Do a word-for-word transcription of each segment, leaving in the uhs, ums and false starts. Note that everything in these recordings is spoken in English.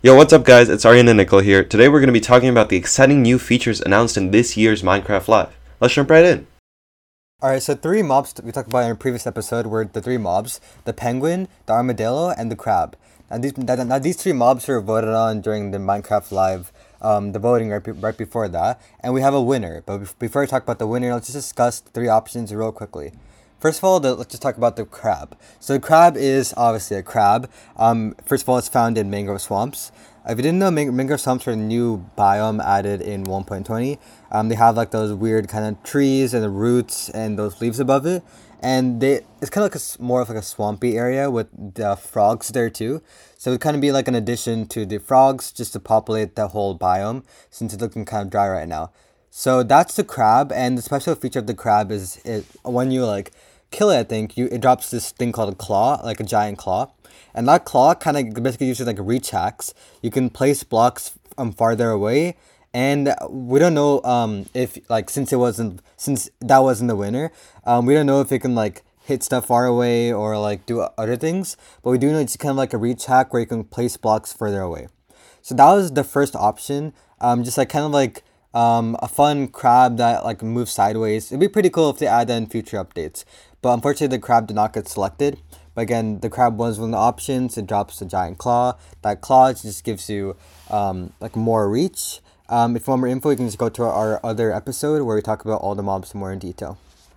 Yo, what's up guys? It's Aryan and Nicole here. Today we're going to be talking about the exciting new features announced in this year's Minecraft Live. Let's jump right in. Alright, so three mobs we talked about in our previous episode were the three mobs, the penguin, the armadillo, and the crab. Now these, now these three mobs were voted on during the Minecraft Live, um, the voting right, be- right before that, and we have a winner. But be- before we talk about the winner, let's just discuss the three options real quickly. First of all, the, let's just talk about the crab. So the crab is obviously a crab. Um, first of all, it's found in mangrove swamps. If you didn't know, mang- mangrove swamps are a new biome added in one point twenty. Um, they have like those weird kind of trees and the roots and those leaves above it, and they it's kind of like a s more of like a swampy area with the frogs there too. So it kind of be like an addition to the frogs just to populate the whole biome since it's looking kind of dry right now. So that's the crab, and the special feature of the crab is it when you like kill it, I think you it drops this thing called a claw, like a giant claw, and that claw kind of basically uses like reach hacks. You can place blocks um farther away, and we don't know um if like since it wasn't since that wasn't the winner, um we don't know if it can like hit stuff far away or like do other things, but we do know it's kind of like a reach hack where you can place blocks further away. So that was the first option. Um, just like kind of like um, a fun crab that like moves sideways. It'd be pretty cool if they add that in future updates. But unfortunately, the crab did not get selected. But again, the crab was one of the options. It drops a giant claw. That claw just gives you um, like more reach. Um, if you want more info, you can just go to our other episode where we talk about all the mobs more in detail.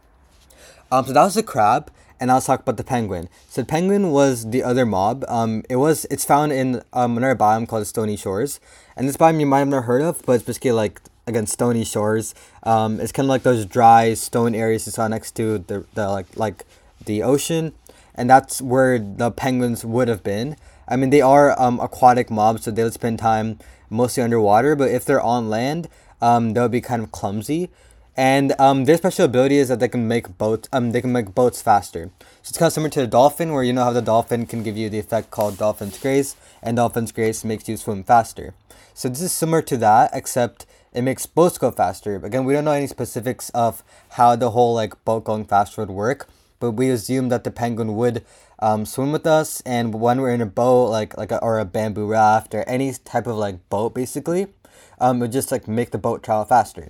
Um, so that was the crab, and now let's talk about the penguin. So the penguin was the other mob. Um, it was it's found in um, another biome called the Stony Shores, and this biome you might have never heard of, but it's basically like again stony shores. Um, it's kind of like those dry stone areas you saw next to the the like like the ocean, and that's where the penguins would have been. I mean, they are um, aquatic mobs, so they would spend time mostly underwater. But if they're on land, um, they'll be kind of clumsy. And um, their special ability is that they can make boats. Um, they can make boats faster. So it's kind of similar to the dolphin, where you know how the dolphin can give you the effect called Dolphin's Grace, and Dolphin's Grace makes you swim faster. So this is similar to that, except it makes boats go faster. Again, we don't know any specifics of how the whole like boat going faster would work, but we assume that the penguin would um, swim with us, and when we're in a boat, like like a, or a bamboo raft or any type of like boat, basically, um, it would just like make the boat travel faster.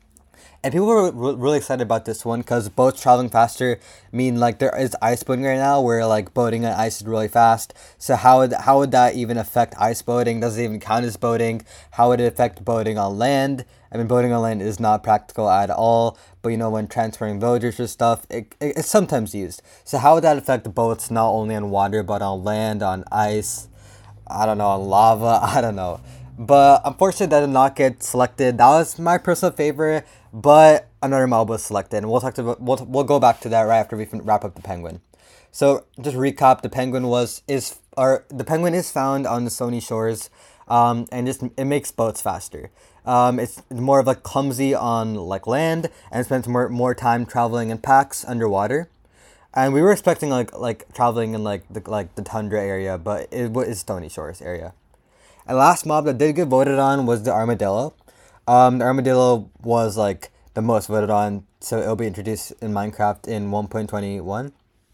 And people were re- really excited about this one because boats traveling faster mean like there is ice boating right now where like boating on ice is really fast. So how would how would that even affect ice boating? Does it even count as boating? How would it affect boating on land? I mean, boating on land is not practical at all. But you know, when transporting villagers or stuff, it, it, it's sometimes used. So how would that affect boats not only on water but on land, on ice? I don't know, on lava. I don't know. But unfortunately, that did not get selected. That was my personal favorite, but another mob was selected, and we'll talk to we'll, we'll go back to that right after we wrap up the penguin. So just recap: the penguin was is or the penguin is found on the Stony Shores, um, and just it makes boats faster. Um, it's more of like clumsy on like land, and spends more more time traveling in packs underwater. And we were expecting like like traveling in like the like the tundra area, but it was Stony Shores area. And last mob that did get voted on was the armadillo. Um, the armadillo was like the most voted on, so it'll be introduced in Minecraft in one point twenty-one.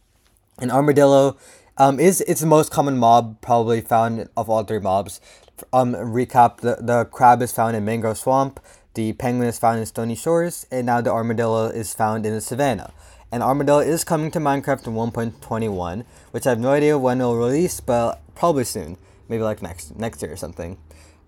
And armadillo um, is it's the most common mob probably found of all three mobs. Um, recap: the the crab is found in mangrove swamp, the penguin is found in Stony Shores, and now the armadillo is found in the savannah. And armadillo is coming to Minecraft in one point twenty-one, which I have no idea when it'll release, but probably soon. Maybe like next next year or something.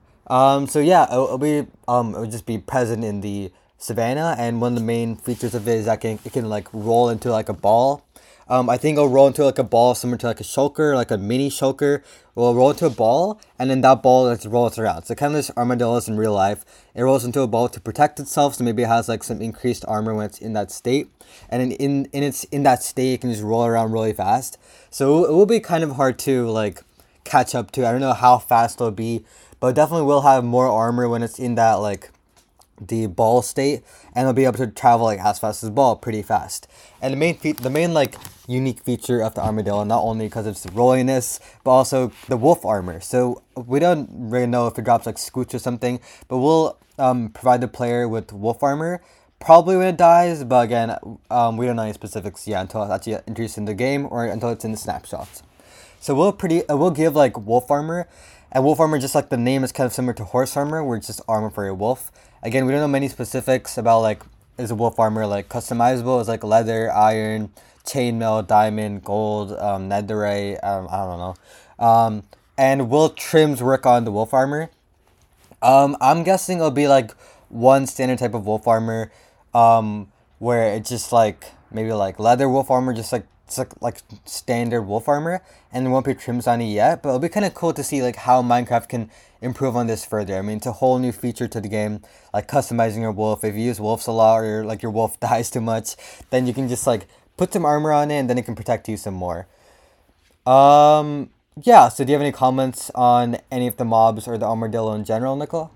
Um, so yeah, it'll, it'll be um, it'll just be present in the savannah, and one of the main features of it is that can, it can like roll into like a ball. Um, I think it'll roll into like a ball similar to like a shulker, like a mini shulker. It will roll into a ball, and then that ball like rolls around. So kind of this armadillos in real life. It rolls into a ball to protect itself, so maybe it has like some increased armor when it's in that state. And in in, in its in that state, it can just roll around really fast. So it will be kind of hard to like catch up to. I don't know how fast it'll be, but it definitely will have more armor when it's in that like the ball state, and it'll be able to travel like as fast as the ball, pretty fast. And the main fe- the main like unique feature of the armadillo, not only because of its rolliness, but also the wolf armor. So we don't really know if it drops like scooch or something, but we'll um, provide the player with wolf armor probably when it dies. But again, um, we don't know any specifics yet until it's actually introduced in the game or until it's in the snapshots. So we'll pretty uh, we'll give like wolf armor, And wolf armor, just like the name, is kind of similar to horse armor, where it's just armor for a wolf. Again, we don't know many specifics about like is a wolf armor like customizable? Is like leather, iron, chainmail, diamond, gold, um, netherite. Um, I don't know. Um, and will trims work on the wolf armor? Um, I'm guessing it'll be like one standard type of wolf armor, um, where it's just like maybe like leather wolf armor, just like it's like, like standard wolf armor, and there won't be trims on it yet. But it'll be kind of cool to see like how Minecraft can improve on this further. I mean, it's a whole new feature to the game, like customizing your wolf. If you use wolves a lot, or like your wolf dies too much, then you can just like put some armor on it, and then it can protect you some more. Um, yeah. So, do you have any comments on any of the mobs or the armadillo in general, Nicole?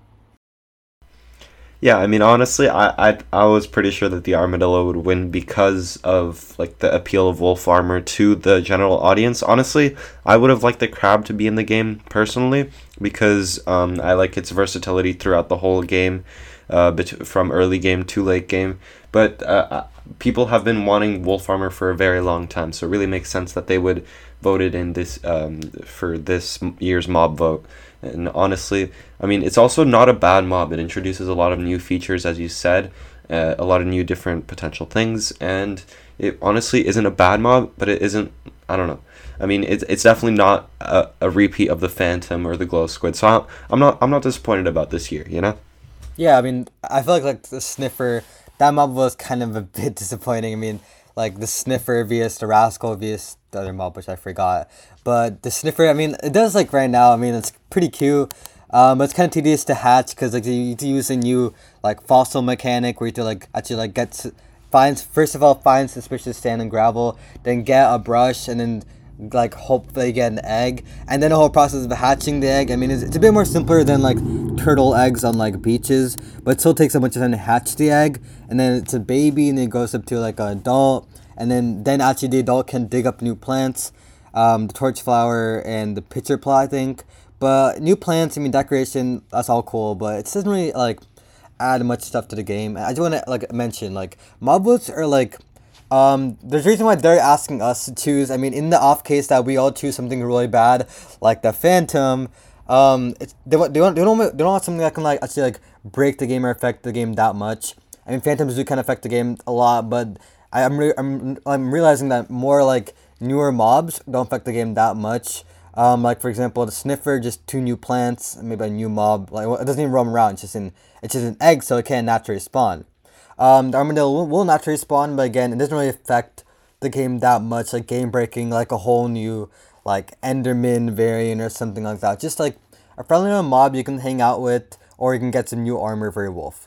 Yeah, I mean, honestly, I, I I was pretty sure that the armadillo would win because of like the appeal of wolf armor to the general audience. Honestly, I would have liked the crab to be in the game personally because um, I like its versatility throughout the whole game, uh, bet- from early game to late game. But uh, uh, people have been wanting wolf armor for a very long time, so it really makes sense that they would vote it in this um, for this year's mob vote. And honestly, I mean, it's also not a bad mob. It introduces a lot of new features, as you said, uh, a lot of new different potential things, and it honestly isn't a bad mob, but it isn't, I don't know. I mean, it's it's definitely not a, a repeat of the Phantom or the Glow Squid, so I'm, I'm not I'm not disappointed about this year, you know? Yeah, I mean, I feel like like the sniffer that mob was kind of a bit disappointing. I mean, like the sniffer vs the rascal vs the other mob, which I forgot. But the sniffer, I mean, it does like right now. I mean, it's pretty cute. Um, but it's kind of tedious to hatch because like you need to use a new like fossil mechanic where you have to like actually like get s- find first of all find suspicious sand and gravel, then get a brush and then like hope they get an egg, and then the whole process of hatching the egg. I mean, it's, it's a bit more simpler than like turtle eggs on like beaches, but it still takes a bunch of time to hatch the egg, and then it's a baby, and then it goes up to like an adult, and then then actually the adult can dig up new plants, um, the torch flower and the pitcher plot, I think. But new plants, I mean, decoration, that's all cool, but it doesn't really like add much stuff to the game. I just want to like mention like mob votes are like um, there's a reason why they're asking us to choose. I mean, in the off case that we all choose something really bad, like the Phantom, um, it's, they want they want they don't want, they don't want something that can like actually like break the game or affect the game that much. I mean, Phantoms do kind of affect the game a lot, but I, I'm re- I'm I'm realizing that more like newer mobs don't affect the game that much. Um, like for example, the sniffer, just two new plants, maybe a new mob. Like well, it doesn't even roam around. It's just in it's just an egg, so it can't naturally spawn. Um, the armadillo will, will naturally spawn, but again, it doesn't really affect the game that much. Like game breaking, like a whole new like Enderman variant or something like that. Just like a friendly little mob you can hang out with, or you can get some new armor for your wolf.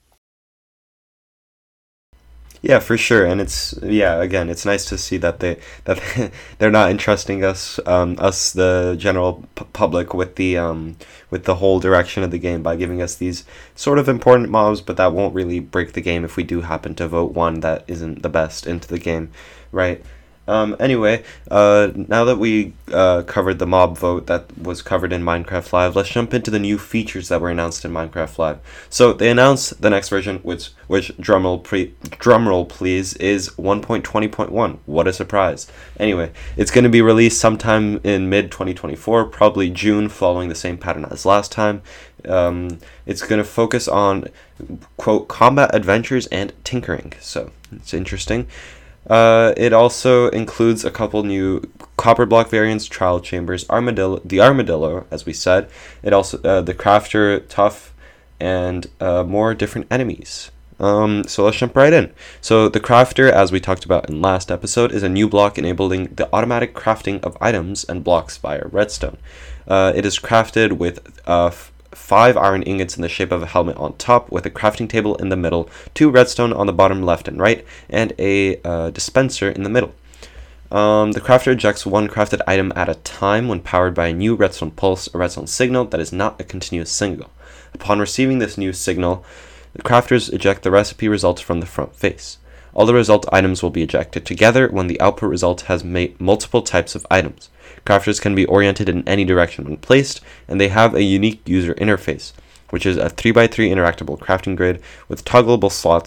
Yeah, for sure, and it's yeah. Again, it's nice to see that they that they're not entrusting us, um, us the general p- public, with the um, with the whole direction of the game by giving us these sort of important mobs, but that won't really break the game if we do happen to vote one that isn't the best into the game, right? Um, anyway, uh, now that we uh, covered the mob vote that was covered in Minecraft Live, let's jump into the new features that were announced in Minecraft Live. So they announced the next version, which, which drumroll, pre- drumroll please, is one point twenty point one. What a surprise. Anyway, it's going to be released sometime in mid twenty twenty-four, probably June, following the same pattern as last time. Um, it's going to focus on, quote, combat adventures and tinkering. So it's interesting. Uh, it also includes a couple new copper block variants, trial chambers, armadillo, the armadillo, as we said. It also uh, the crafter, tough, and uh, more different enemies. Um, so let's jump right in. So the crafter, as we talked about in last episode, is a new block enabling the automatic crafting of items and blocks via redstone. Uh, it is crafted with uh, f- five iron ingots in the shape of a helmet on top, with a crafting table in the middle, two redstone on the bottom left and right, and a uh, dispenser in the middle. Um, the crafter ejects one crafted item at a time when powered by a new redstone pulse, a redstone signal that is not a continuous signal. Upon receiving this new signal, the crafters eject the recipe results from the front face. All the result items will be ejected together when the output result has made multiple types of items. Crafters can be oriented in any direction when placed, and they have a unique user interface, which is a three by three interactable crafting grid with toggleable slots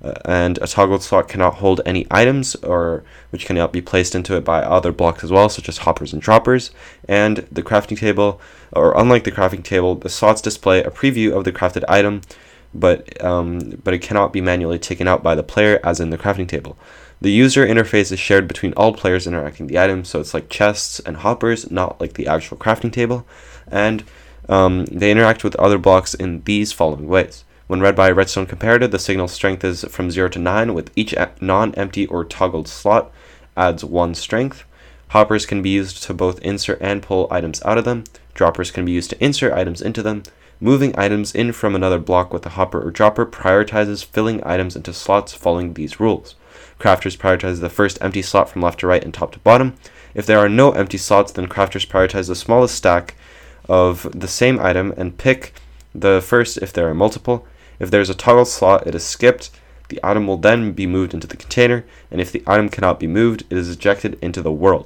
uh, and a toggled slot cannot hold any items or which cannot be placed into it by other blocks as well, such as hoppers and droppers. And the crafting table, or unlike the crafting table, the slots display a preview of the crafted item, but um, but it cannot be manually taken out by the player as in the crafting table. The user interface is shared between all players interacting the item, so it's like chests and hoppers, not like the actual crafting table. And um, they interact with other blocks in these following ways. When read by a redstone comparator, the signal strength is from zero to nine, with each non-empty or toggled slot adds one strength. Hoppers can be used to both insert and pull items out of them. Droppers can be used to insert items into them. Moving items in from another block with a hopper or dropper prioritizes filling items into slots following these rules. Crafters prioritize the first empty slot from left to right and top to bottom. If there are no empty slots, then crafters prioritize the smallest stack of the same item and pick the first if there are multiple. If there is a toggle slot, it is skipped. The item will then be moved into the container, and if the item cannot be moved, it is ejected into the world.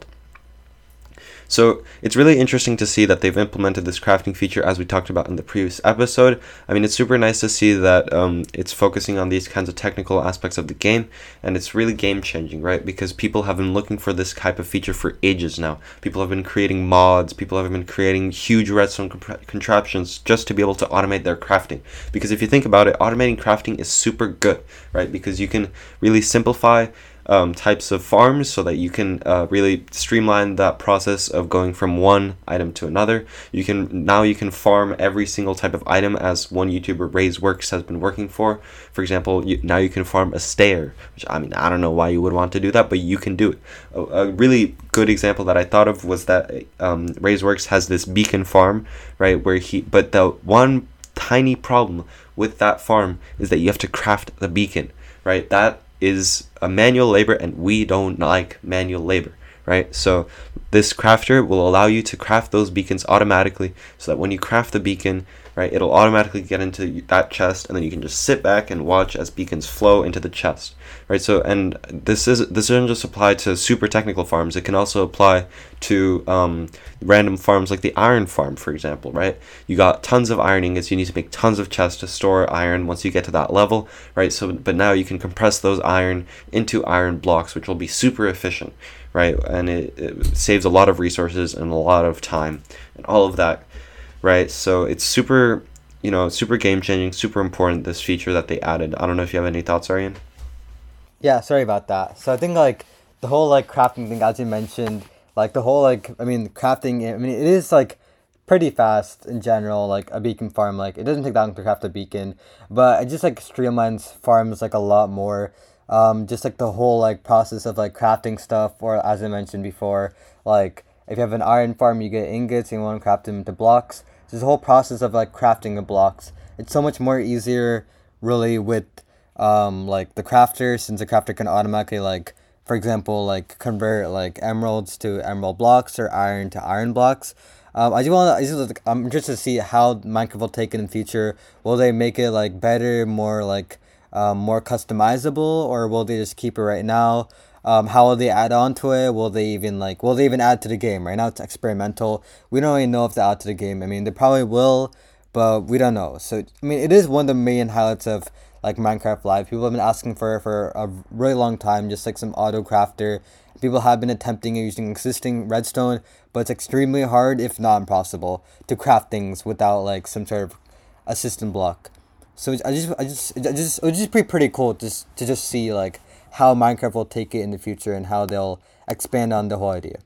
So it's really interesting to see that they've implemented this crafting feature as we talked about in the previous episode. I mean, it's super nice to see that um, it's focusing on these kinds of technical aspects of the game, and it's really game changing, right? Because people have been looking for this type of feature for ages now. People have been creating mods, people have been creating huge redstone comp- contraptions just to be able to automate their crafting. Because if you think about it, automating crafting is super good, right? Because you can really simplify Um, types of farms so that you can uh, really streamline that process of going from one item to another. You can now you can farm every single type of item, as one YouTuber, RaiseWorks, has been working for. For example, you, now you can farm a stair, which I mean I don't know why you would want to do that, but you can do it. A, a really good example that I thought of was that um, RaiseWorks has this beacon farm, right? Where he, but the one tiny problem with that farm is that you have to craft the beacon, right? That is a manual labor, and we don't like manual labor, right? So this crafter will allow you to craft those beacons automatically, so that when you craft the beacon, right, it'll automatically get into that chest, and then you can just sit back and watch as beacons flow into the chest, right? So, and this is this doesn't just apply to super technical farms. It can also apply to um, random farms like the iron farm, for example, right? You got tons of iron ingots. You need to make tons of chests to store iron once you get to that level, right? So, but now you can compress those iron into iron blocks, which will be super efficient, right? And it, it saves a lot of resources and a lot of time and all of that. Right, so it's super, you know, super game changing, super important, this feature that they added. I don't know if you have any thoughts, Aryan. Yeah, sorry about that. So I think like the whole like crafting thing, as you mentioned, like the whole like I mean crafting. I mean it is like pretty fast in general. Like a beacon farm, like it doesn't take that long to craft a beacon, but it just like streamlines farms like a lot more. Um, just like the whole like process of like crafting stuff, or as I mentioned before, like if you have an iron farm, you get ingots and you want to craft them into blocks. So this whole process of like crafting the blocks, it's so much more easier really with um like the crafter, since the crafter can automatically like, for example, like convert like emeralds to emerald blocks or iron to iron blocks. Um, I just want to. I'm interested to see how Minecraft will take it in the future. Will they make it like better, more like um, more customizable, or will they just keep it right now? Um, how will they add on to it? Will they even like? Will they even add to the game? Right now it's experimental. We don't really know if they add to the game. I mean, they probably will, but we don't know. So I mean, it is one of the main highlights of like Minecraft Live. People have been asking for it for a really long time, just like some auto crafter. People have been attempting it using existing redstone, but it's extremely hard, if not impossible, to craft things without like some sort of assistant block. So I just, I just, I just, it would just be pretty cool just to just see like how Minecraft will take it in the future and how they'll expand on the whole idea.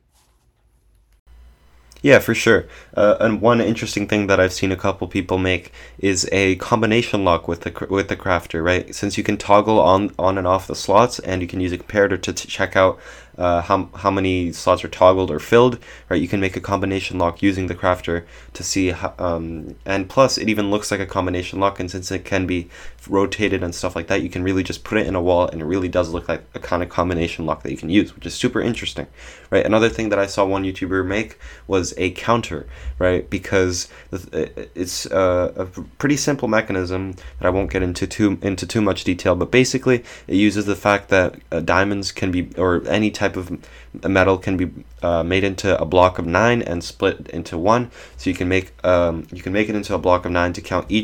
Yeah, for sure. Uh, and one interesting thing that I've seen a couple people make is a combination lock with the with the crafter, right? Since you can toggle on on and off the slots, and you can use a comparator to t- check out uh, how how many slots are toggled or filled, right? You can make a combination lock using the crafter to see how, um, and plus it even looks like a combination lock, and since it can be rotated and stuff like that, you can really just put it in a wall, and it really does look like a kind of combination lock that you can use, which is super interesting, right? Another thing that I saw one YouTuber make was a counter, right? Because it's a, a pretty simple mechanism that I won't get into too into too much detail, but basically it uses the fact that uh, diamonds can be, or any type of metal can be uh, made into a block of nine and split into one. So you can make um, you can make it into a block of nine to count each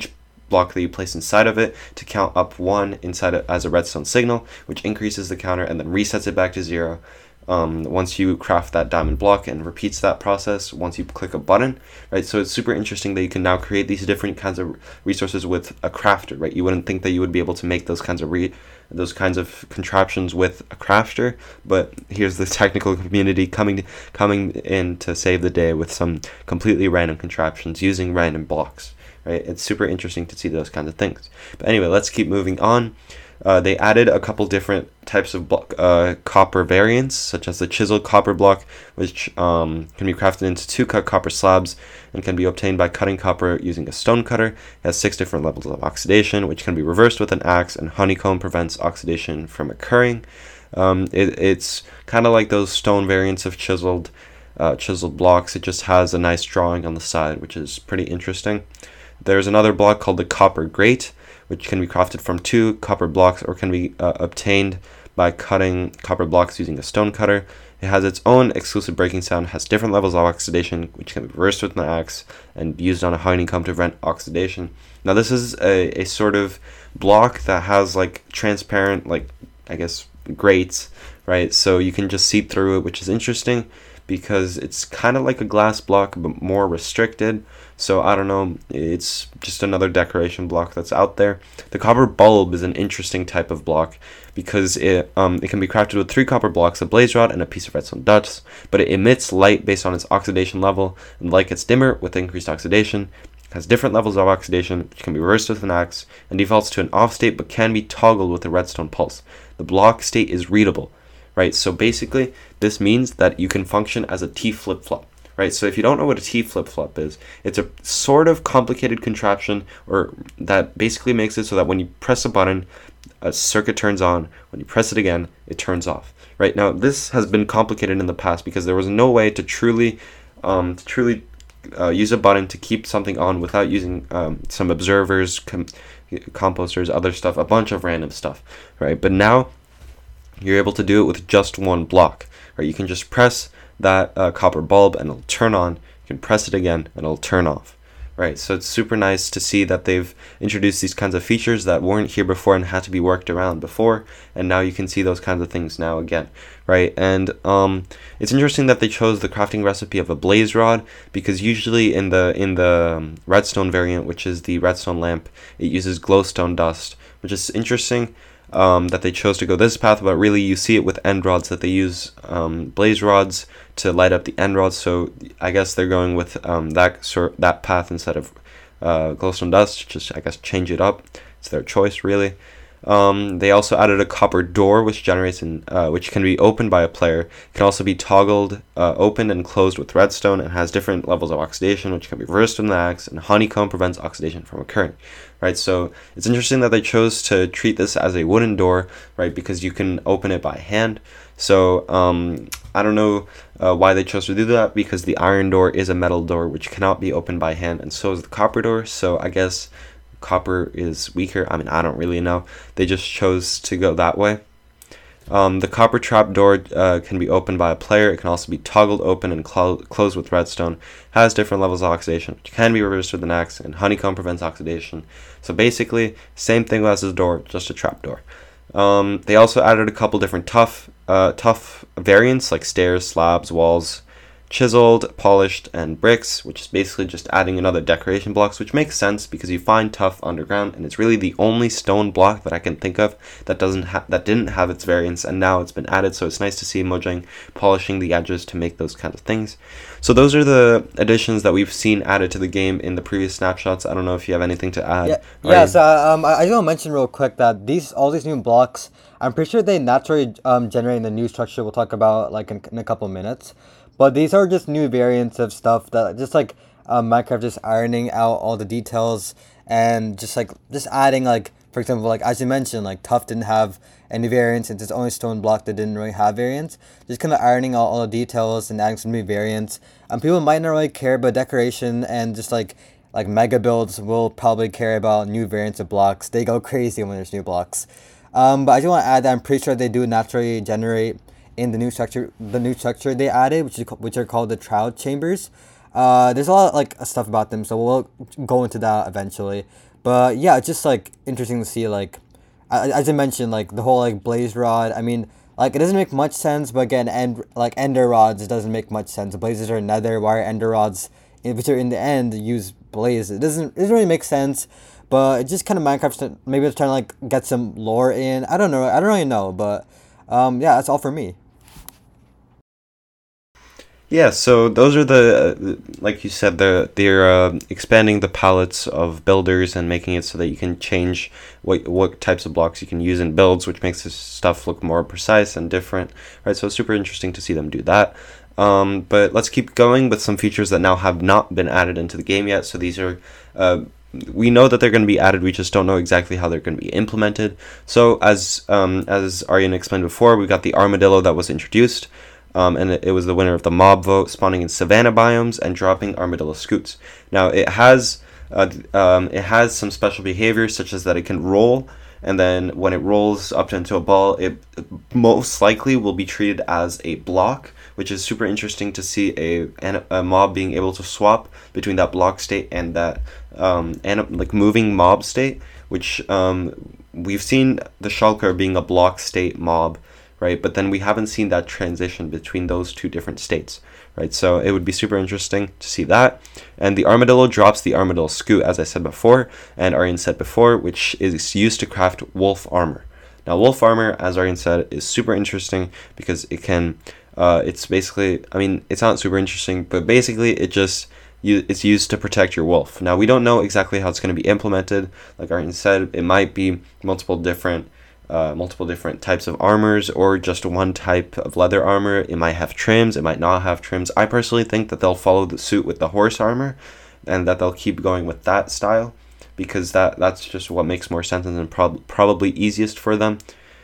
block that you place inside of it to count up one inside it as a redstone signal, which increases the counter and then resets it back to zero. Um, once you craft that diamond block, and repeats that process once you click a button, right? So it's super interesting that you can now create these different kinds of resources with a crafter, right? You wouldn't think that you would be able to make those kinds of re those kinds of contraptions with a crafter, but here's the technical community coming coming in to save the day with some completely random contraptions using random blocks, right? It's super interesting to see those kinds of things. But anyway, let's keep moving on. Uh, they added a couple different types of block, uh, copper variants, such as the chiseled copper block, which um, can be crafted into two cut copper slabs and can be obtained by cutting copper using a stone cutter. It has six different levels of oxidation, which can be reversed with an axe, and honeycomb prevents oxidation from occurring. Um, it, it's kind of like those stone variants of chiseled, uh, chiseled blocks. It just has a nice drawing on the side, which is pretty interesting. There's another block called the copper grate, which can be crafted from two copper blocks or can be uh, obtained by cutting copper blocks using a stone cutter. It has its own exclusive breaking sound, has different levels of oxidation, which can be reversed with an axe and used on a honeycomb to prevent oxidation. Now this is a, a sort of block that has like transparent, like I guess, grates, right? So you can just see through it, which is interesting because it's kind of like a glass block but more restricted. So I don't know, it's just another decoration block that's out there. The copper bulb is an interesting type of block because it um it can be crafted with three copper blocks, a blaze rod, and a piece of redstone dust, but it emits light based on its oxidation level, and light gets dimmer with increased oxidation. It has different levels of oxidation, which can be reversed with an axe, and defaults to an off state but can be toggled with a redstone pulse. The block state is readable, right? So basically, this means that you can function as a T flip-flop. Right, so if you don't know what a T flip-flop is, it's a sort of complicated contraption or that basically makes it so that when you press a button, a circuit turns on. When you press it again, it turns off. Right, now this has been complicated in the past because there was no way to truly, um, to truly uh, use a button to keep something on without using um, some observers, com composters, other stuff, a bunch of random stuff. Right, but now you're able to do it with just one block. Right, you can just press that uh, copper bulb and it'll turn on. You can press it again and it'll turn off. Right, so it's super nice to see that they've introduced these kinds of features that weren't here before and had to be worked around before, and now you can see those kinds of things now again. Right, and um, it's interesting that they chose the crafting recipe of a blaze rod because usually in the in the um, redstone variant, which is the redstone lamp, it uses glowstone dust, which is interesting. Um, that they chose to go this path, but really you see it with end rods that they use um, blaze rods to light up the end rods. So I guess they're going with um, that sort that path instead of uh, glowstone dust. Just I guess change it up. It's their choice really. Um, they also added a copper door, which generates in, uh, which can be opened by a player. It can also be toggled, uh, opened and closed with redstone, and has different levels of oxidation, which can be reversed with an axe. And honeycomb prevents oxidation from occurring. Right, so it's interesting that they chose to treat this as a wooden door, right? Because you can open it by hand. So um, I don't know uh, why they chose to do that, because the iron door is a metal door which cannot be opened by hand, and so is the copper door. So I guess copper is weaker. I mean, I don't really know. They just chose to go that way. Um, the copper trap door uh, can be opened by a player. It can also be toggled open and clo closed with redstone. Has different levels of oxidation, which can be reversed with an axe, and honeycomb prevents oxidation. So basically, same thing as the door, just a trap door. Um, they also added a couple different tough, uh, tough variants like stairs, slabs, walls, chiseled, polished, and bricks, which is basically just adding another decoration blocks, which makes sense because you find tough underground, and it's really the only stone block that I can think of that doesn't ha that didn't have its variants, and now it's been added. So it's nice to see Mojang polishing the edges to make those kinds of things. So those are the additions that we've seen added to the game in the previous snapshots. I don't know if you have anything to add. Yeah, yeah. So um, I, I just want to mention real quick that these all these new blocks, I'm pretty sure they naturally um generate in the new structure. We'll talk about like in, in a couple minutes. But these are just new variants of stuff that just like um, Minecraft just ironing out all the details and just like just adding like, for example, like as you mentioned, like Tough didn't have any variants. It's its only stone block that didn't really have variants. Just kind of ironing out all the details and adding some new variants. Um, people might not really care about decoration, and just like like mega builds will probably care about new variants of blocks. They go crazy when there's new blocks. Um, but I just want to add that I'm pretty sure they do naturally generate in the new structure, the new structure they added, which is which are called the Shroud Chambers. Uh, there's a lot of, like stuff about them, so we'll go into that eventually. But yeah, it's just like interesting to see like, a- as I mentioned, like the whole like blaze rod. I mean, like it doesn't make much sense, but again, end like ender rods, it doesn't make much sense. Blazes are nether, why are ender rods, in- which are in the end use blaze? It doesn't it doesn't really make sense. But it just kind of Minecraft's tr- maybe it's trying to like get some lore in. I don't know. I don't really know, but um, yeah, that's all for me. Yeah, so those are the, uh, like you said, the they're uh, expanding the palettes of builders and making it so that you can change what what types of blocks you can use in builds, which makes this stuff look more precise and different, right? So it's super interesting to see them do that. Um, but let's keep going with some features that now have not been added into the game yet. So these are, uh, we know that they're going to be added. We just don't know exactly how they're going to be implemented. So as um, as Aryan explained before, we got the armadillo that was introduced. Um, and it, it was the winner of the mob vote, spawning in savanna biomes and dropping armadillo scoots. Now it has uh, um, it has some special behaviors, such as that it can roll, and then when it rolls up into a ball, it most likely will be treated as a block, which is super interesting to see a a mob being able to swap between that block state and that um, and like moving mob state, which um, we've seen the Shulker being a block state mob, right? But then we haven't seen that transition between those two different states, right? So it would be super interesting to see that. And the armadillo drops the armadillo scoot, as I said before, and Aryan said before, which is used to craft wolf armor. Now, wolf armor, as Aryan said, is super interesting because it can, uh, it's basically, I mean, it's not super interesting, but basically it just, you, it's used to protect your wolf. Now, we don't know exactly how it's going to be implemented. Like Aryan said, it might be multiple different Uh, multiple different types of armors or just one type of leather armor. It might have trims, it might not have trims. I personally think that they'll follow the suit with the horse armor and that they'll keep going with that style because that that's just what makes more sense and prob- probably easiest for them.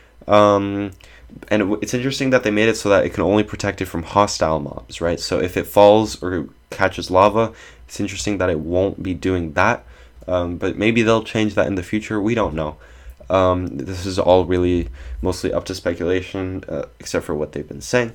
Um, and it, it's interesting that they made it so that it can only protect it from hostile mobs, right? So if it falls or catches lava, it's interesting that it won't be doing that. Um, but maybe they'll change that in the future. We don't know. Um, this is all really mostly up to speculation, uh, except for what they've been saying.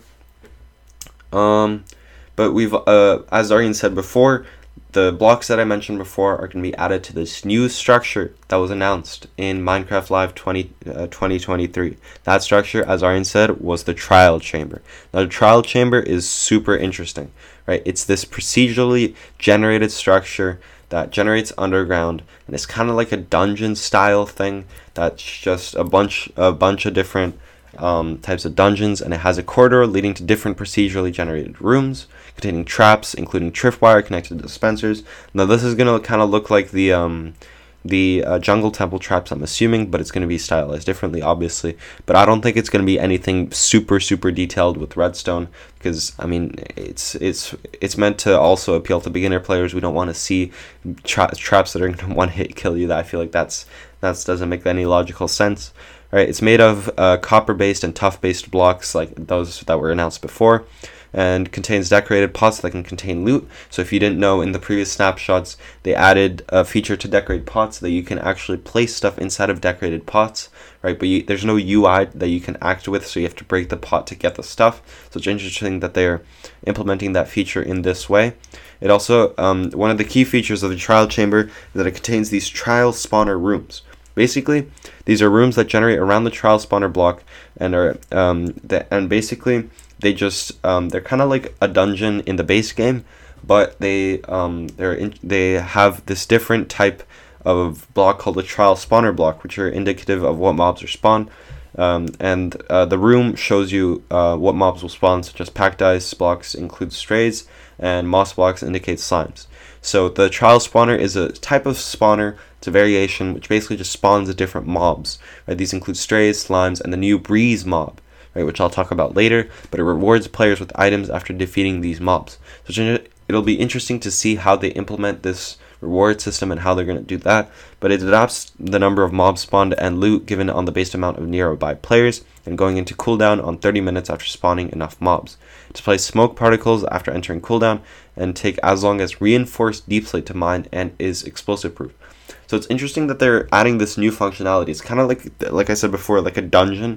Um, but we've, uh, as Aryan said before, the blocks that I mentioned before are going to be added to this new structure that was announced in Minecraft Live twenty, uh, twenty twenty-three. That structure, as Aryan said, was the trial chamber. Now, the trial chamber is super interesting, right? It's this procedurally generated structure that generates underground, and it's kind of like a dungeon style thing that's just a bunch a bunch of different um, types of dungeons, and it has a corridor leading to different procedurally generated rooms containing traps, including tripwire connected to dispensers. Now this is going to kind of look like the um, the uh, jungle temple traps, I'm assuming, but it's going to be stylized differently, obviously. But I don't think it's going to be anything super super detailed with redstone, because I mean it's it's it's meant to also appeal to beginner players. We don't want to see tra- traps that are going to one hit kill you. That I feel like that's that doesn't make any logical sense. Right? It's made of uh, copper based and tuff based blocks like those that were announced before, and contains decorated pots that can contain loot. So if you didn't know, in the previous snapshots, they added a feature to decorate pots so that you can actually place stuff inside of decorated pots, right? But you, there's no U I that you can act with, so you have to break the pot to get the stuff. So it's interesting that they're implementing that feature in this way. It also, um, one of the key features of the trial chamber is that it contains these trial spawner rooms. Basically, these are rooms that generate around the trial spawner block, and are um, the, and basically they just um, they're kind of like a dungeon in the base game, but they um, they're in, they have this different type of block called the trial spawner block, which are indicative of what mobs are spawned. Um, and uh, the room shows you uh, what mobs will spawn, such as packed ice blocks include strays, and moss blocks indicate slimes. So the trial spawner is a type of spawner. It's a variation which basically just spawns the different mobs. Right? These include strays, slimes, and the new breeze mob, right, which I'll talk about later. But it rewards players with items after defeating these mobs. So it'll be interesting to see how they implement this reward system and how they're going to do that. But it adapts the number of mobs spawned and loot given on the base amount of nearby players, and going into cooldown on thirty minutes after spawning enough mobs. Displays smoke particles after entering cooldown, and take as long as reinforced deep slate to mine, and is explosive proof. So it's interesting that they're adding this new functionality. It's kind of like, like I said before, like a dungeon,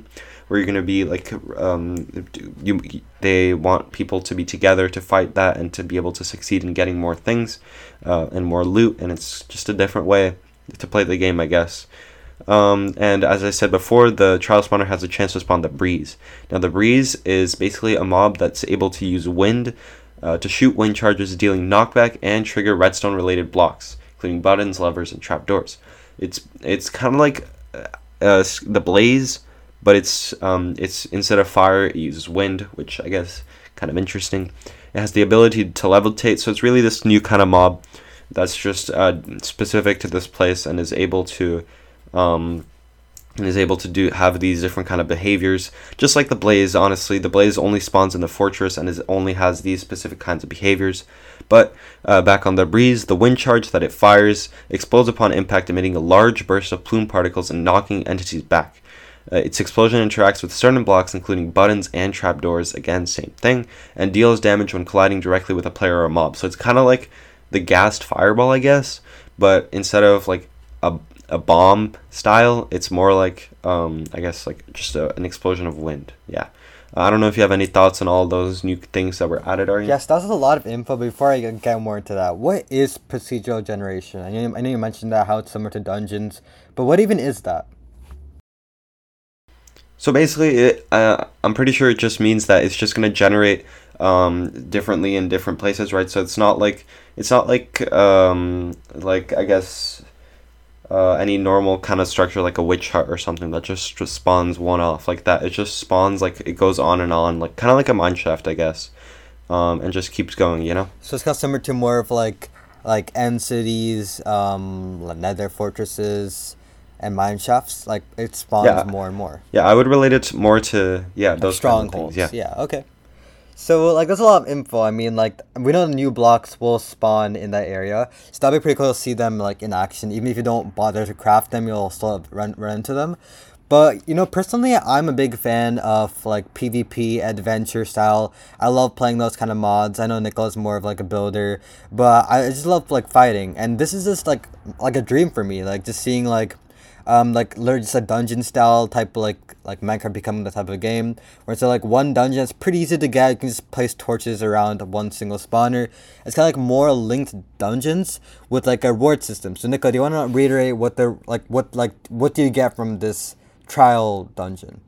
where you're gonna be like um you they want people to be together to fight that and to be able to succeed in getting more things, uh, and more loot, and it's just a different way to play the game, I guess. Um, and as I said before, the trial spawner has a chance to spawn the breeze. Now the breeze is basically a mob that's able to use wind uh, to shoot wind charges, dealing knockback and trigger redstone related blocks, including buttons, levers, and trapdoors. It's it's kind of like uh, uh, the blaze, but it's um it's instead of fire it uses wind, which I guess kind of interesting. It has the ability to levitate, so it's really this new kind of mob that's just uh, specific to this place and is able to um and is able to do have these different kind of behaviors, just like the blaze. Honestly, the blaze only spawns in the fortress and is only has these specific kinds of behaviors. But uh, back on the breeze, the wind charge that it fires explodes upon impact, emitting a large burst of plume particles and knocking entities back. Uh, its explosion interacts with certain blocks, including buttons and trapdoors, again same thing, and deals damage when colliding directly with a player or a mob. So it's kind of like the gassed fireball, I guess, but instead of like a a bomb style, it's more like um I guess like just a, an explosion of wind. Yeah, I don't know if you have any thoughts on all those new things that were added, Aryan. Yes, that was a lot of info. Before I get more into that, what is procedural generation? I know, I know you mentioned that, how it's similar to dungeons, but what even is that? So basically, it uh, I'm pretty sure it just means that it's just gonna generate um differently in different places, right? So it's not like it's not like um like I guess uh, any normal kind of structure like a witch hut or something that just, just spawns one off like that. It just spawns like it goes on and on, like kind of like a mineshaft, I guess, um, and just keeps going, you know. So it's kind of similar to more of like like end cities, um, like nether fortresses, and mine shafts. Like it spawns Yeah, more and more. yeah, I would relate it more to yeah Like those kind of things. strongholds. Yeah. Yeah. Okay. So like there's a lot of info. I mean, like we know the new blocks will spawn in that area, so that'd be pretty cool to see them like in action. Even if you don't bother to craft them, you'll still run run into them. But you know, personally, I'm a big fan of like PvP adventure style. I love playing those kind of mods. I know Nicola's more of like a builder, but I just love like fighting, and this is just like like a dream for me. Like just seeing like um like literally just a dungeon style type, like like Minecraft becoming the type of game where it's like one dungeon that's pretty easy to get. You can just place torches around one single spawner. It's kind of like more linked dungeons with like a reward system. So Nicola, do you want to reiterate what the like what like what do you get from this trial dungeon?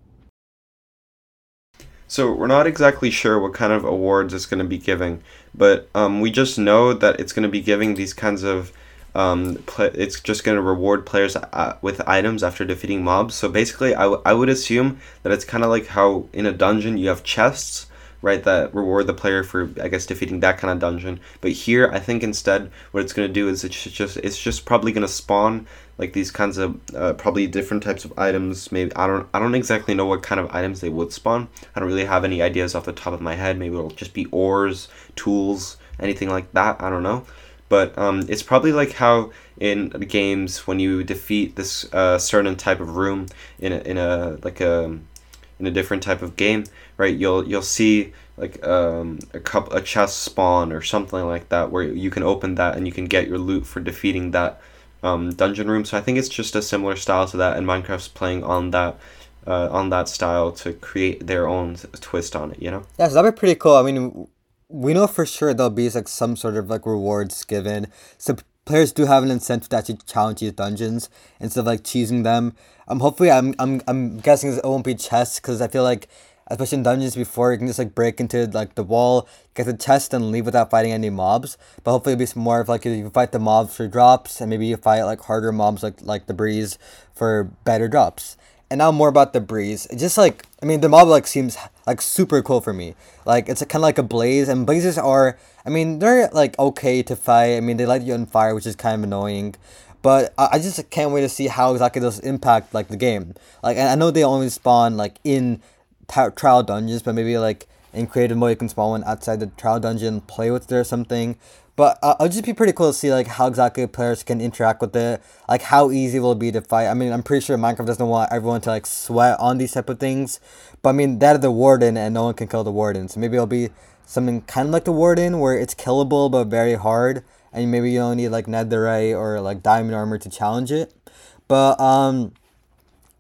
So we're not exactly sure what kind of awards it's going to be giving, but um, we just know that it's going to be giving these kinds of um, pl- it's just going to reward players uh, with items after defeating mobs. So basically, I, w- I would assume that it's kind of like how in a dungeon you have chests, right, that reward the player for, I guess, defeating that kind of dungeon. But here, I think instead what it's going to do is it's just it's just probably going to spawn like these kinds of uh, probably different types of items. Maybe I don't I don't exactly know what kind of items they would spawn. I don't really have any ideas off the top of my head. Maybe it'll just be ores, tools, anything like that. I don't know. But um, it's probably like how in games when you defeat this uh, certain type of room in a, in a like a in a different type of game, right? You'll you'll see like um, a couple a chest spawn or something like that where you can open that and you can get your loot for defeating that um, dungeon room. So I think it's just a similar style to that, and Minecraft's playing on that uh, on that style to create their own twist on it. You know? Yeah, so that'd be pretty cool. I mean, we know for sure there'll be like some sort of like rewards given, so p- players do have an incentive to actually challenge these dungeons instead of like cheesing them. Um, hopefully, I'm I'm I'm guessing it won't be chests, because I feel like, especially in dungeons before, you can just like break into like the wall, get the chest, and leave without fighting any mobs. But hopefully, it'll be more of like you fight the mobs for drops, and maybe you fight like harder mobs like like the breeze for better drops. And now more about the breeze. It's just like, I mean, the mob like seems like super cool for me. Like it's kind of like a blaze, and blazes are, I mean, they're like okay to fight. I mean, they light you on fire, which is kind of annoying. But I, I just can't wait to see how exactly those impact like the game. Like, and I know they only spawn like in t- trial dungeons, but maybe like in creative mode you can spawn one outside the trial dungeon, play with it or something. But uh, it'll just be pretty cool to see like how exactly players can interact with it, like how easy will it be to fight. I mean, I'm pretty sure Minecraft doesn't want everyone to like sweat on these type of things, but I mean that is the warden, and no one can kill the warden. So maybe it'll be something kind of like the warden, where it's killable but very hard, and maybe you don't need like netherite or like diamond armor to challenge it. But um,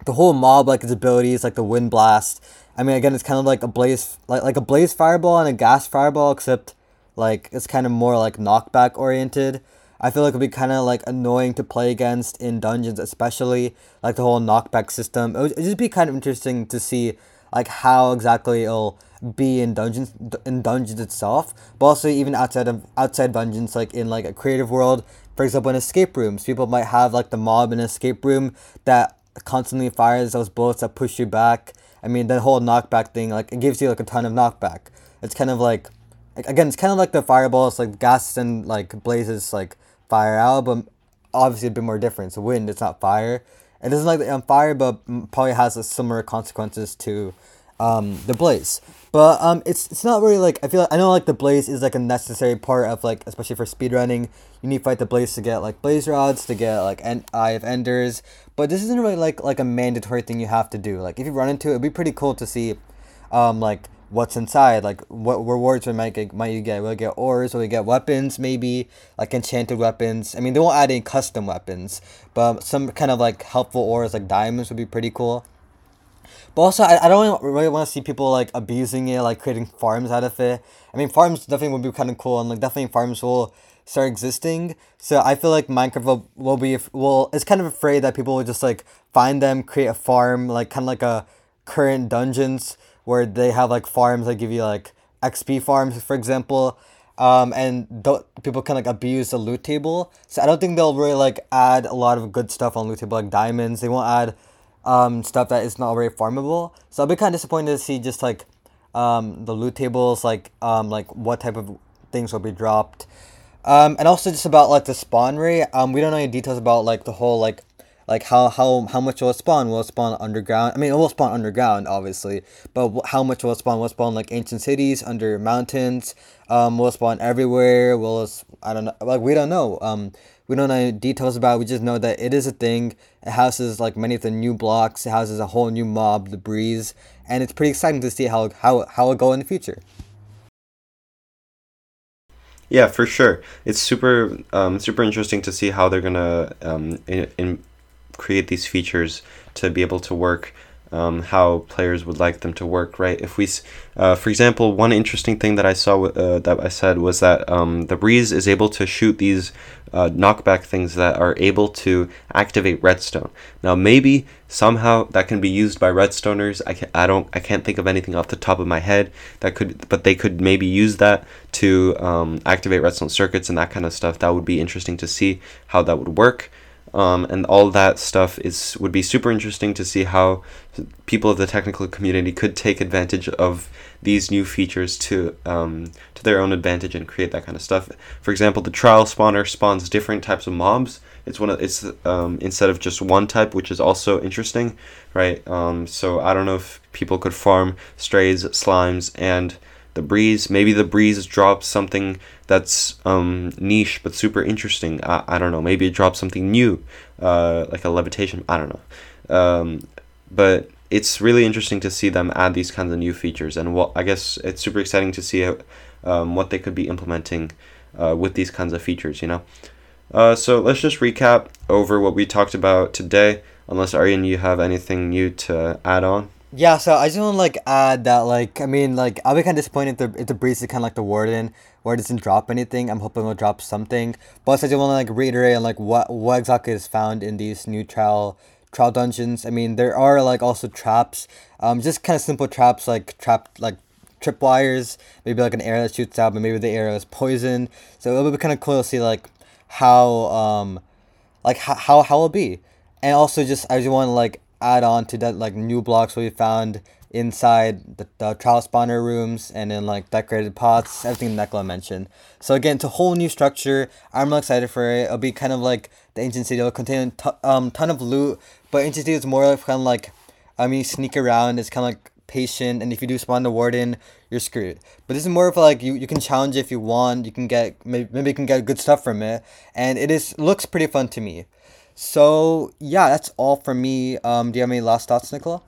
the whole mob, like its abilities, like the wind blast. I mean, again, it's kind of like a blaze, like like a blaze fireball and a gas fireball, except like it's kind of more like knockback oriented. I feel like it'd be kind of like annoying to play against in dungeons, especially like the whole knockback system. It would it'd just be kind of interesting to see like how exactly it'll be in dungeons in dungeons itself, but also even outside of outside dungeons, like in like a creative world. For example, in escape rooms, people might have like the mob in an escape room that constantly fires those bullets that push you back. I mean, the whole knockback thing, like it gives you like a ton of knockback. It's kind of like, like again, it's kind of like the fireballs, like gas and like blazes, like fire out, but obviously a bit more different. So wind, it's not fire. It doesn't like the um, fire, but probably has a similar consequences to um, the blaze. But um, it's it's not really like I feel like, I know like the blaze is like a necessary part of like especially for speedrunning. You need to fight the blaze to get like blaze rods to get like en- eye of enders. But this isn't really like like a mandatory thing you have to do. Like if you run into it, it'd be pretty cool to see, um, like what's inside. Like what rewards we might get. Might you get? Will you get ores? Will you get weapons? Maybe like enchanted weapons. I mean, they won't add any custom weapons, but some kind of like helpful ores like diamonds would be pretty cool. But also, I, I don't really want to see people like abusing it, like creating farms out of it. I mean, farms definitely would be kind of cool, and like definitely farms will start existing. So I feel like Minecraft will, will be will is kind of afraid that people will just like find them, create a farm, like kind of like a current dungeons where they have like farms that give you like X P farms, for example. Um, and th- people can like abuse the loot table. So I don't think they'll really like add a lot of good stuff on loot table like diamonds. They won't add um, stuff that is not very farmable. So I'll be kind of disappointed to see just like um, the loot tables, like um, like what type of things will be dropped. Um, and also just about like the spawn rate. Um, we don't know any details about like the whole like like how how how much will it spawn? Will it spawn underground? I mean, it will spawn underground, obviously, but wh- how much will it spawn? Will it spawn like ancient cities under mountains? Um, will it spawn everywhere? Will it? I don't know. Like we don't know. Um, we don't know any details about it. We just know that it is a thing. It houses like many of the new blocks. It houses a whole new mob, the Breeze, and it's pretty exciting to see how how how it go in the future. Yeah, for sure. It's super um, super interesting to see how they're gonna um, in, in create these features to be able to work, um, how players would like them to work, right? If we, s- uh, for example, one interesting thing that I saw uh, that I said was that um, the Breeze is able to shoot these uh, knockback things that are able to activate redstone. Now, maybe somehow that can be used by redstoners. I can I don't I can't think of anything off the top of my head that could, but they could maybe use that to um, activate redstone circuits and that kind of stuff. That would be interesting to see how that would work. Um, and all that stuff is would be super interesting to see how people of the technical community could take advantage of these new features to um, to their own advantage and create that kind of stuff. For example, the trial spawner spawns different types of mobs. It's one of it's um, instead of just one type, which is also interesting, right? Um, so I don't know if people could farm strays, slimes, and the Breeze. Maybe the Breeze drops something that's um, niche but super interesting. I, I don't know. Maybe it drops something new, uh, like a levitation. I don't know. Um, but it's really interesting to see them add these kinds of new features. And what I guess it's super exciting to see how, um, what they could be implementing uh, with these kinds of features, you know? Uh, so let's just recap over what we talked about today. Unless, Aryan, you have anything new to add on? Yeah, so I just want to like add that like I mean like I'll be kind of disappointed if the if the Breeze is kind of like the Warden where it doesn't drop anything. I'm hoping it'll drop something. But also I just want to like reiterate on like what what exactly is found in these new trial trial dungeons. I mean there are like also traps, um just kind of simple traps like trap like tripwires, maybe like an arrow that shoots out, but maybe the arrow is poison. So it'll be kind of cool to see like how um like how how how it'll be. And also just I just want to like add on to that like new blocks we found inside the, the trial spawner rooms and in like decorated pots, everything Nekla mentioned. So again, it's a whole new structure. I'm really excited for it. It'll be kind of like the ancient city. It'll contain a t- um ton of loot, but ancient city is more like kind of like I mean sneak around. It's kind of like patient, and if you do spawn the warden, you're screwed. But this is more of like you, you can challenge if you want. You can get maybe maybe you can get good stuff from it, and it is looks pretty fun to me. So yeah, that's all from me. Um, do you have any last thoughts, Nicola?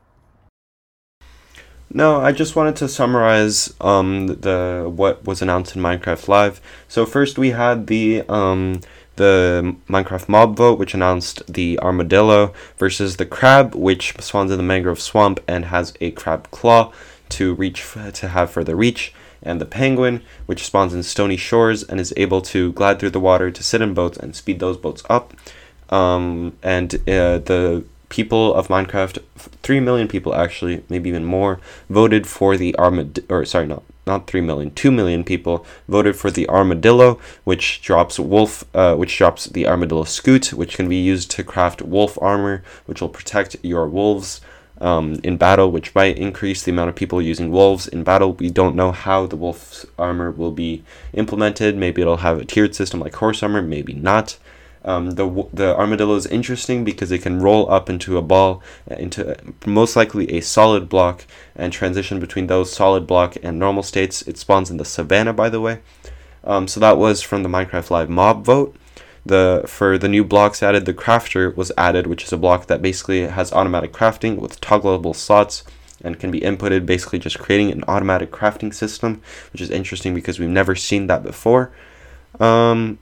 No, I just wanted to summarize um the what was announced in Minecraft Live. So first we had the um the Minecraft mob vote, which announced the armadillo versus the crab, which spawns in the mangrove swamp and has a crab claw to reach to have further reach, and the penguin, which spawns in stony shores and is able to glide through the water to sit in boats and speed those boats up. Um, and uh, the people of Minecraft, three million people actually, maybe even more, voted for the armadillo, or sorry, not not three million, two million people voted for the armadillo, which drops wolf, uh, which drops the armadillo scoot, which can be used to craft wolf armor, which will protect your wolves um, in battle, which might increase the amount of people using wolves in battle. We don't know how the wolf armor will be implemented. Maybe it'll have a tiered system like horse armor, maybe not. Um, the the armadillo is interesting because it can roll up into a ball, into most likely a solid block, and transition between those solid block and normal states. It spawns in the savannah, by the way. Um, so that was from the Minecraft Live mob vote. The for the new blocks added, the crafter was added, which is a block that basically has automatic crafting with toggleable slots and can be inputted, basically just creating an automatic crafting system, which is interesting because we've never seen that before. Um,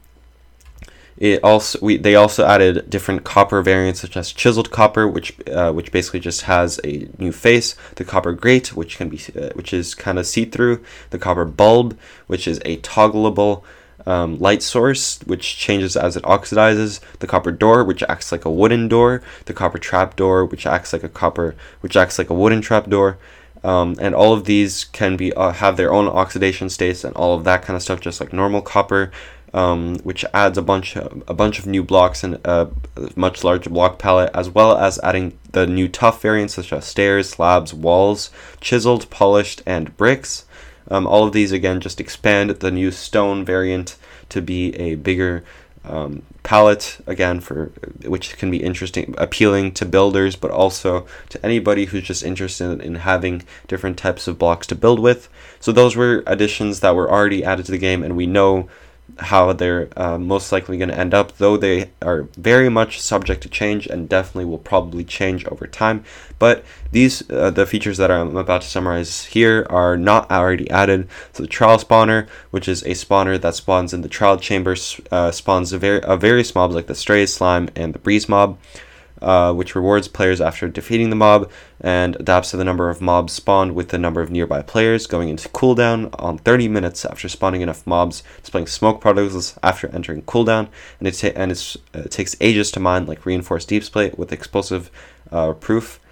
It also we they also added different copper variants such as chiseled copper, which uh, which basically just has a new face. The copper grate, which can be uh, which is kind of see through. The copper bulb, which is a toggleable um, light source, which changes as it oxidizes. The copper door, which acts like a wooden door. The copper trap door, which acts like a copper which acts like a wooden trap door. Um, and all of these can be uh, have their own oxidation states and all of that kind of stuff, just like normal copper. Um, which adds a bunch of, a bunch of new blocks and a much larger block palette, as well as adding the new tough variants such as stairs, slabs, walls, chiseled, polished, and bricks. Um, all of these again just expand the new stone variant to be a bigger um, palette again, for which can be interesting, appealing to builders, but also to anybody who's just interested in having different types of blocks to build with. So those were additions that were already added to the game, and we know how they're uh, most likely going to end up, though they are very much subject to change and definitely will probably change over time. But these uh, the features that I'm about to summarize here are not already added. So the trial spawner, which is a spawner that spawns in the trial chamber, uh, spawns a very uh, various mobs like the stray, slime, and the breeze mob, Uh, which rewards players after defeating the mob and adapts to the number of mobs spawned with the number of nearby players, going into cooldown on thirty minutes after spawning enough mobs, displaying smoke particles after entering cooldown, and it, ta- and it's, uh, it takes ages to mine, like reinforced deep slate with explosive uh, proof.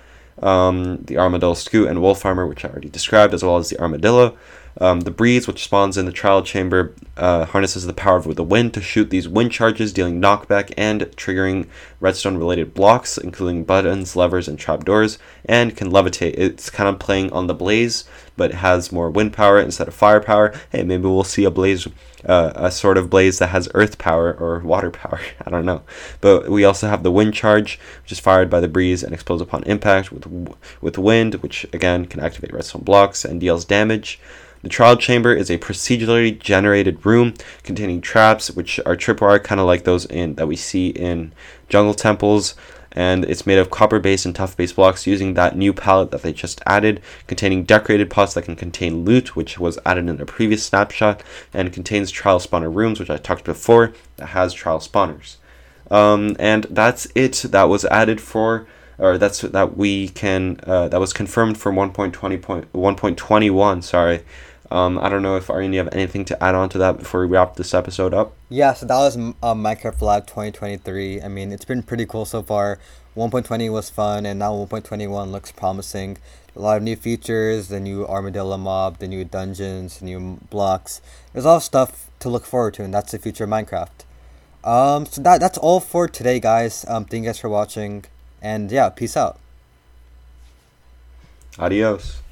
Um, the armadillo scoot and wolf armor, which I already described, as well as the armadillo. Um, the breeze, which spawns in the trial chamber, uh, harnesses the power of the wind to shoot these wind charges, dealing knockback and triggering redstone-related blocks, including buttons, levers, and trapdoors, and can levitate. It's kind of playing on the blaze, but has more wind power instead of firepower. Hey, maybe we'll see a blaze, uh, a sort of blaze that has earth power or water power. I don't know. But we also have the wind charge, which is fired by the breeze and explodes upon impact with with wind, which again can activate redstone blocks and deals damage. The trial chamber is a procedurally generated room containing traps, which are tripwire, kind of like those in that we see in jungle temples, and it's made of copper base and tough base blocks using that new palette that they just added, containing decorated pots that can contain loot, which was added in a previous snapshot, and contains trial spawner rooms, which I talked before, that has trial spawners. Um, and that's it. That was added for, or that's that we can uh, that was confirmed for one point twenty point one point twenty-one. Sorry. Um, I don't know if Aryan, you have anything to add on to that before we wrap this episode up? Yeah, so that was uh, Minecraft Live twenty twenty-three. I mean, it's been pretty cool so far. one point twenty was fun, and now one point twenty-one looks promising. A lot of new features, the new armadillo mob, the new dungeons, the new blocks. There's a lot of stuff to look forward to, and that's the future of Minecraft. Um, so that that's all for today, guys. Um, thank you guys for watching, and yeah, peace out. Adios.